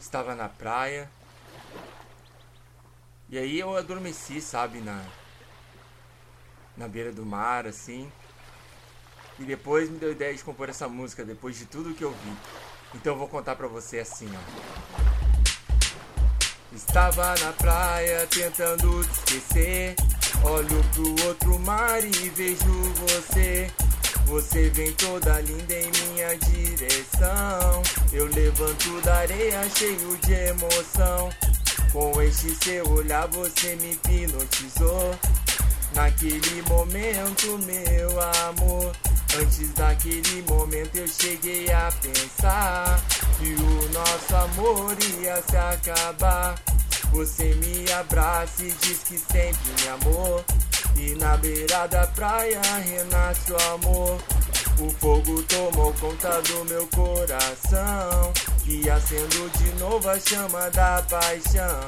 Estava na praia. E aí eu adormeci, sabe, na beira do mar, assim. E depois me deu ideia de compor essa música, depois de tudo que eu vi. Então eu vou contar pra você assim, ó. Estava na praia tentando te esquecer. Olho pro outro mar e vejo você. Você vem toda linda em minha direção. Eu levanto da areia cheio de emoção. Com este seu olhar você me hipnotizou. Naquele momento, meu amor. Antes daquele momento eu cheguei a pensar que o nosso amor ia se acabar. Você me abraça e diz que sempre me amou. E na beira da praia renasce o amor. O fogo tomou conta do meu coração e acendo de novo a chama da paixão.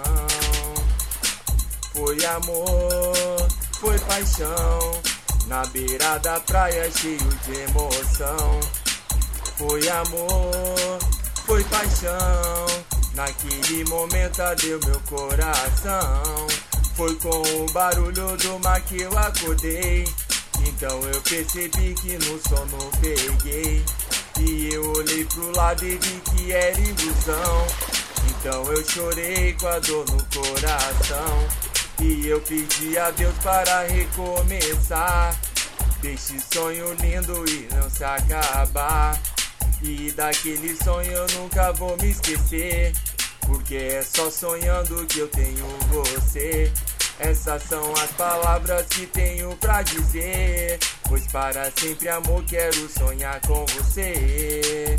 Foi amor, foi paixão, na beira da praia cheio de emoção. Foi amor, foi paixão, naquele momento ardeu meu coração. Foi com o barulho do mar que eu acordei. Então eu percebi que no sono peguei. E eu olhei pro lado e vi que era ilusão. Então eu chorei com a dor no coração. E eu pedi a Deus para recomeçar. Deste sonho lindo e não se acabar. E daquele sonho eu nunca vou me esquecer. Porque é só sonhando que eu tenho você. Essas são as palavras que tenho pra dizer. Pois para sempre, amor, quero sonhar com você.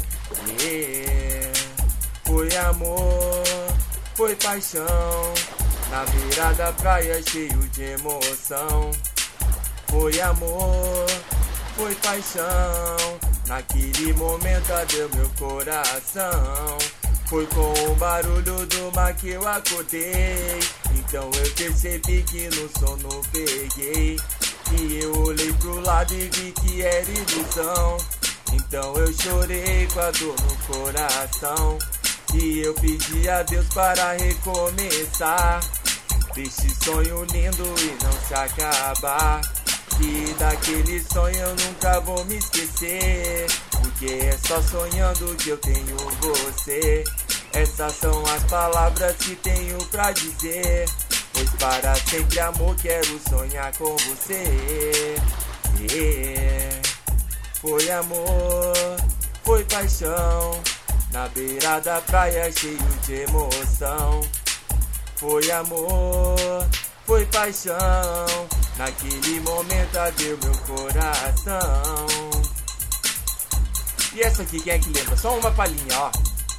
Foi amor, foi paixão, na beira da praia cheio de emoção. Foi amor, foi paixão, naquele momento ardeu meu coração. Foi com o barulho do mar que eu acordei. Então eu percebi que no sono peguei. E eu olhei pro lado e vi que era ilusão. Então eu chorei com a dor no coração. E eu pedi a Deus para recomeçar. Deste sonho lindo e não se acabar. E daquele sonho eu nunca vou me esquecer. Porque é só sonhando que eu tenho você. Essas são as palavras que tenho pra dizer. Pois para sempre, amor, quero sonhar com você. Foi amor, foi paixão, na beira da praia cheio de emoção. Foi amor, foi paixão, naquele momento ardeu meu coração. E essa aqui, quem é que lembra? Só uma palhinha, ó.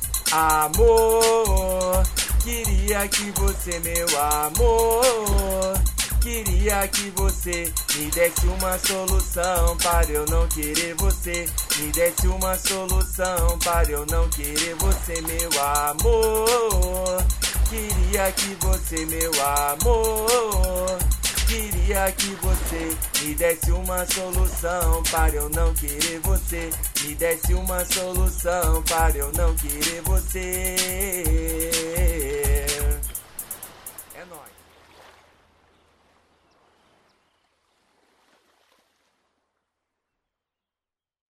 Amor, queria que você, meu amor, queria que você me desse uma solução para eu não querer você. Me desse uma solução para eu não querer você, meu amor. Queria que você, meu amor, queria que você me desse uma solução para eu não querer você. Me desse uma solução para eu não querer você. É nóis.